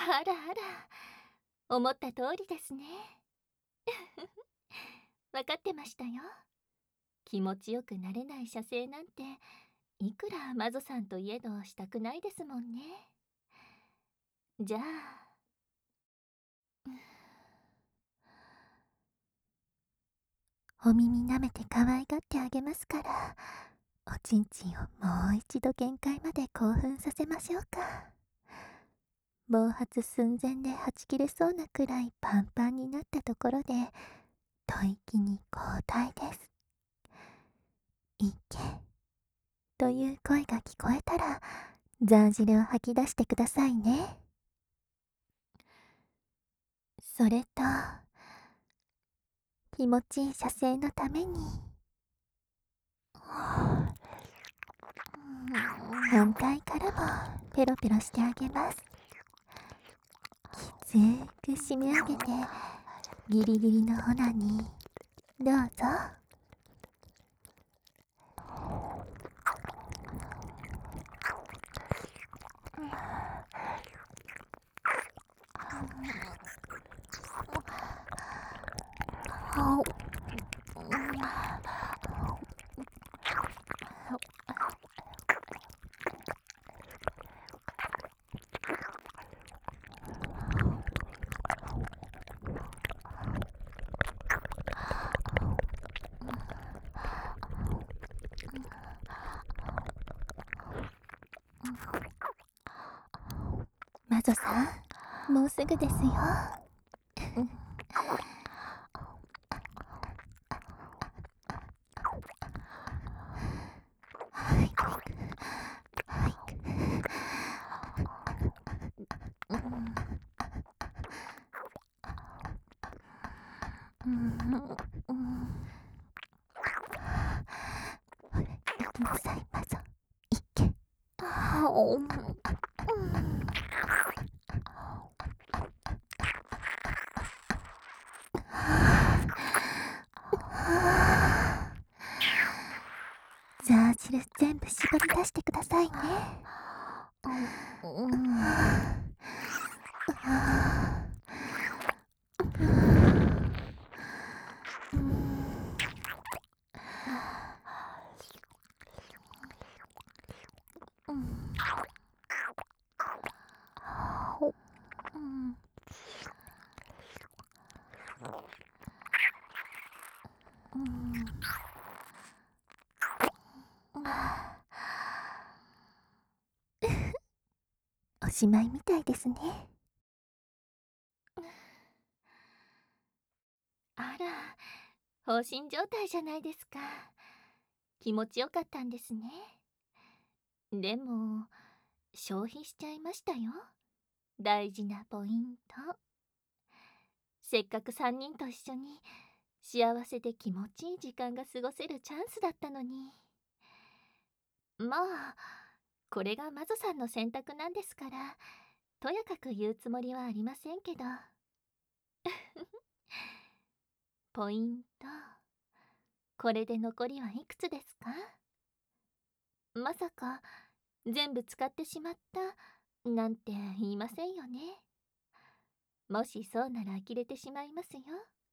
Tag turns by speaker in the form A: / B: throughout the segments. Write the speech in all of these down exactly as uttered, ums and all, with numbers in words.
A: あらあら、思った通りですね。分かってましたよ。気持ちよくなれない射精なんて、いくらマゾさんといえどしたくないですもんね。じゃあ、お耳舐めて可愛がってあげますから、おちんちんをもう一度限界まで興奮させましょうか。暴発寸前ではち切れそうなくらいパンパンになったところで、吐息に交代です。いけという声が聞こえたら、ザージルを吐き出してくださいね。それと、気持ちいい射精のために、反対からもペロペロしてあげます。きつーく締め上げて、ギリギリのオナにどうぞ。マゾさん、もうすぐですよ。ほら、行きなさい、マゾ。行け。ザージル全部絞り出してくださいね。おしまいみたいですね。あら、放心状態じゃないですか。気持ちよかったんですね。でも、消費しちゃいましたよ。大事なポイント。せっかくさんにんと一緒に幸せで気持ちいい時間が過ごせるチャンスだったのに。まあ、これがマゾさんの選択なんですから、とやかく言うつもりはありませんけど。ポイント、これで残りはいくつですか？まさか全部使ってしまったなんて言いませんよね。もしそうなら呆れてしまいますよ。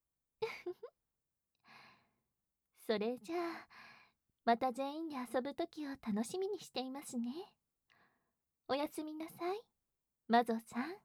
A: それじゃあ、また全員で遊ぶ時を楽しみにしていますね。おやすみなさい、マゾさん。